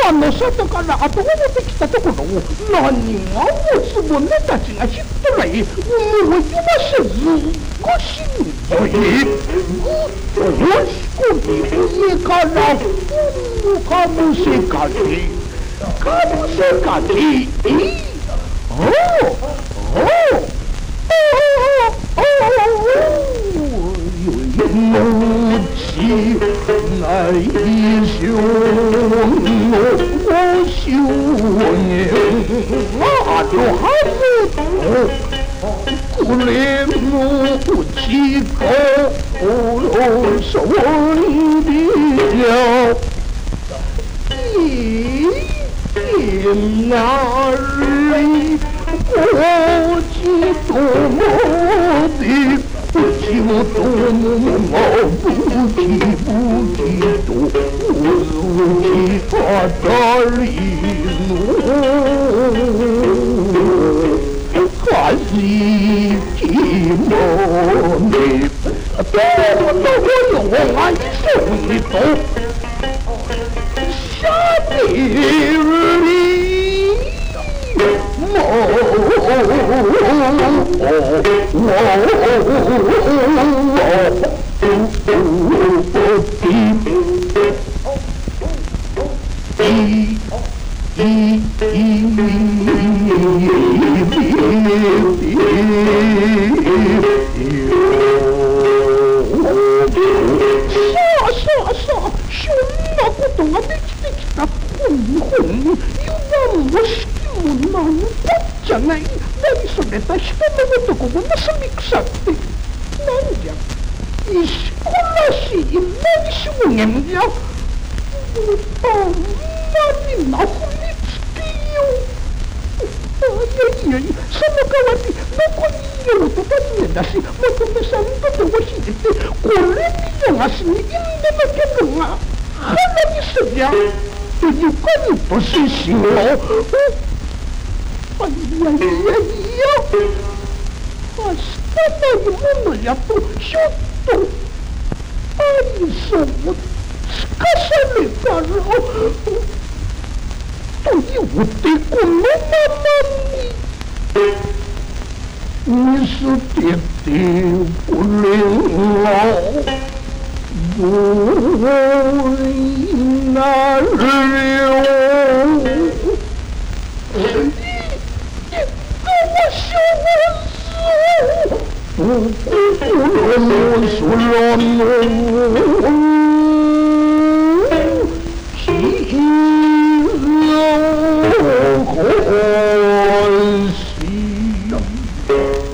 の外から後がってきたところを何がおつぼねたちがひっ捕らえ、思いはせずごしんどいぐっと押し込み上からかぶせかけかぶせかけおおおのちないしょのおしゅうねあるはずとこれのうちかおろそうにじゃなりおじともでうちもともがぶきぶきとうきあたりのはじきもねとのほよがいそうにとしゃべりことができてきた本に油断も隙もなんこっちゃない。何それた人の男が盗み腐ってなんじゃ石こらしい何証言じゃ。何なふりつけよう。いやその代わりどこにいようと尋ねだし求めさんとで教えてこれ見よがしにいんでなけるが花にすりゃというかにとししよう。いや明日ないものやとひょっとありそうつかされたらというてこのままに見捨ててこれがどうになるよ。心の空の黄色星